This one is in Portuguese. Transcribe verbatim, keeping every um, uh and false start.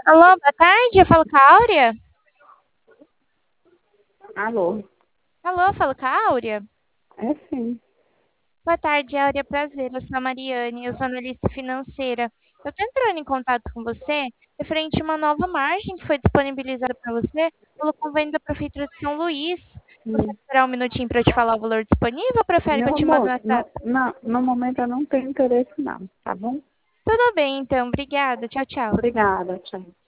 Alô, boa tarde, eu falo com a Áurea? Alô? Alô, falo com a Áurea? É sim. Boa tarde, Áurea, prazer, eu sou a Mariane, eu sou analista financeira. Eu tô entrando em contato com você referente a uma nova margem que foi disponibilizada para você pelo convênio da Prefeitura de São Luís. Você Hum. esperar um minutinho para eu te falar o valor disponível ou prefere que eu Meu te mande no amor, WhatsApp? no, na- no momento eu não tenho interesse não, tá bom? Tudo bem, então, obrigada, tchau, tchau. Obrigada, tchau.